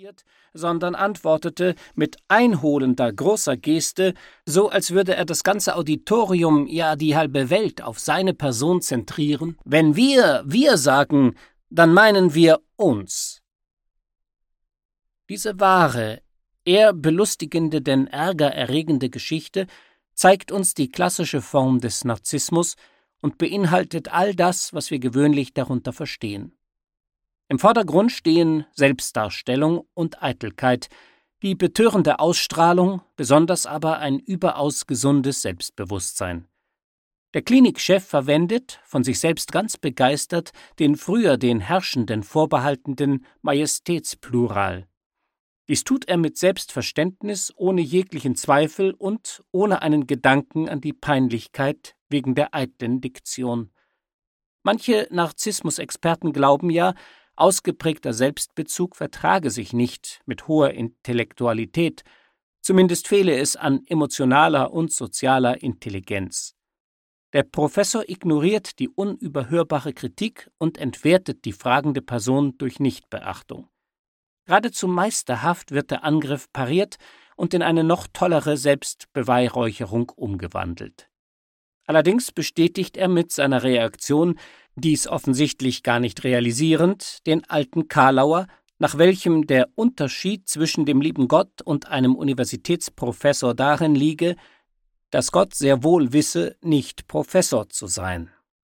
sondern antwortete mit einholender großer Geste, so als würde er das ganze Auditorium, ja die halbe Welt auf seine Person zentrieren: Wenn wir sagen, dann meinen wir uns. Diese wahre, eher belustigende denn ärgererregende Geschichte zeigt uns die klassische Form des Narzissmus und beinhaltet all das, was wir gewöhnlich darunter verstehen. Im Vordergrund stehen Selbstdarstellung und Eitelkeit, die betörende Ausstrahlung, besonders aber ein überaus gesundes Selbstbewusstsein. Der Klinikchef verwendet, von sich selbst ganz begeistert, den früher den Herrschenden vorbehaltenen Majestätsplural. Dies tut er mit Selbstverständnis, ohne jeglichen Zweifel und ohne einen Gedanken an die Peinlichkeit wegen der eitlen Diktion. Manche Narzissmusexperten glauben ja, ausgeprägter Selbstbezug vertrage sich nicht mit hoher Intellektualität, zumindest fehle es an emotionaler und sozialer Intelligenz. Der Professor ignoriert die unüberhörbare Kritik und entwertet die fragende Person durch Nichtbeachtung. Geradezu meisterhaft wird der Angriff pariert und in eine noch tollere Selbstbeweihräucherung umgewandelt. Allerdings bestätigt er mit seiner Reaktion, dies offensichtlich gar nicht realisierend, den alten Kalauer, nach welchem der Unterschied zwischen dem lieben Gott und einem Universitätsprofessor darin liege, dass Gott sehr wohl wisse, nicht Professor zu sein.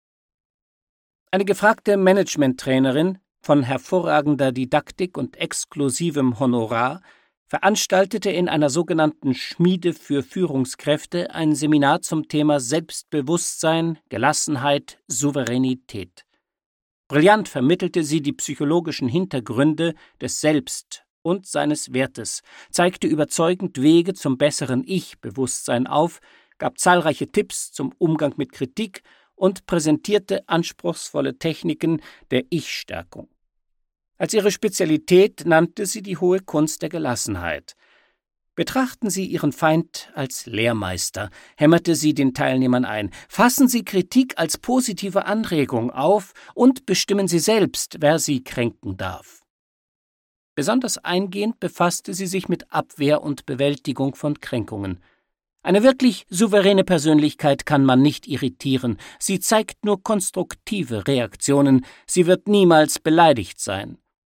Eine gefragte Managementtrainerin von hervorragender Didaktik und exklusivem Honorar veranstaltete in einer sogenannten Schmiede für Führungskräfte ein Seminar zum Thema Selbstbewusstsein, Gelassenheit, Souveränität. Brillant vermittelte sie die psychologischen Hintergründe des Selbst und seines Wertes, zeigte überzeugend Wege zum besseren Ich-Bewusstsein auf, gab zahlreiche Tipps zum Umgang mit Kritik und präsentierte anspruchsvolle Techniken der Ich-Stärkung. Als ihre Spezialität nannte sie die hohe Kunst der Gelassenheit. Betrachten Sie Ihren Feind als Lehrmeister, hämmerte sie den Teilnehmern ein. Fassen Sie Kritik als positive Anregung auf und bestimmen Sie selbst, wer Sie kränken darf. Besonders eingehend befasste sie sich mit Abwehr und Bewältigung von Kränkungen. Eine wirklich souveräne Persönlichkeit kann man nicht irritieren. Sie zeigt nur konstruktive Reaktionen. Sie wird niemals beleidigt sein.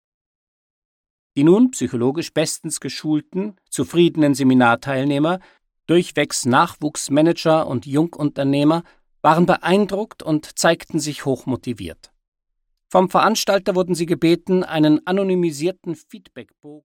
Die nun psychologisch bestens geschulten, zufriedenen Seminarteilnehmer, durchwegs Nachwuchsmanager und Jungunternehmer, waren beeindruckt und zeigten sich hochmotiviert. Vom Veranstalter wurden sie gebeten, einen anonymisierten Feedbackbogen